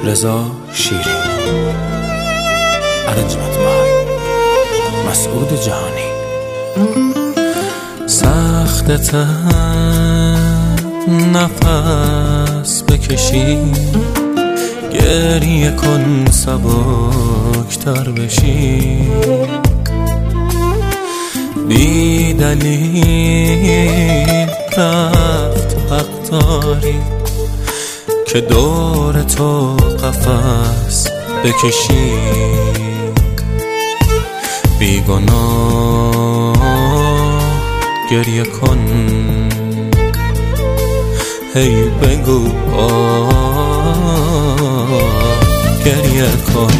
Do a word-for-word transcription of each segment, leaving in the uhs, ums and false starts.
رضا شیری. ارنجمنت بای مسعود جهانی. سختت نفس بکشی، گریه کن سبکتر بشی، بی دلیل رفت حق داری که دور تو قفس بکشی، بی گناه گریه کن، هی بگو آه گریه کن،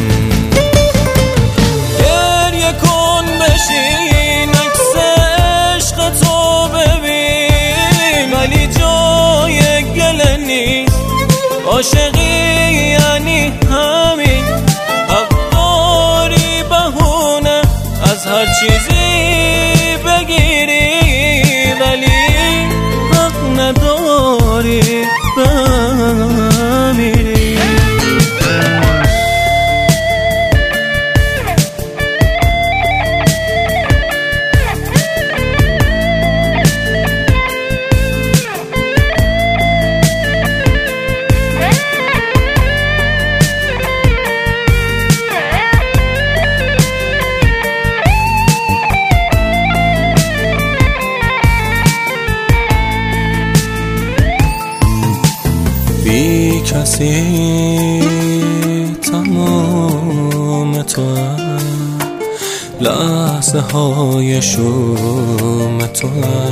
گریه کن بشین عکس عشق تو ببین، ولی جای گله نیست، عاشقی یعنی همین، حق داری بهونه از هر چیزی بگیری، ولی حق نداری بمیری. بی کسی تمام تو، لحظه های شوم تو،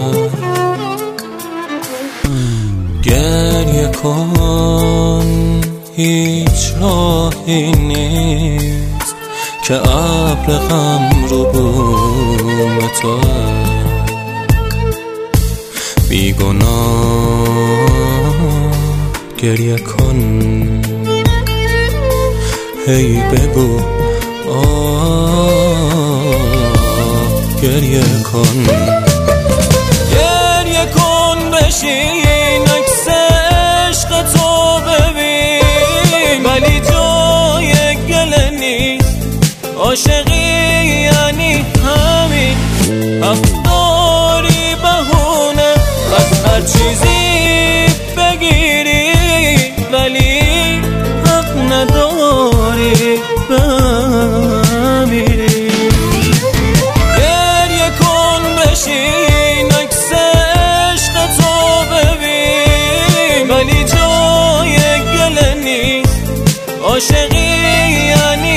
گریه کن هیچ راهی نیست که ابر غم رو بوم تو، بی گناه گریه کن، هی بگو آه گریه کن، گریه کن بشین عکس عشق تو ببین، ولی جای گله نیست، عاشقی یعنی همین، حق داری بهونه از هر چیزی بگیری، ولی حق نداری بمیری. گریه کن بشین عکس عشق تو ببین، ولی جای گله نیست، عاشقی یعنی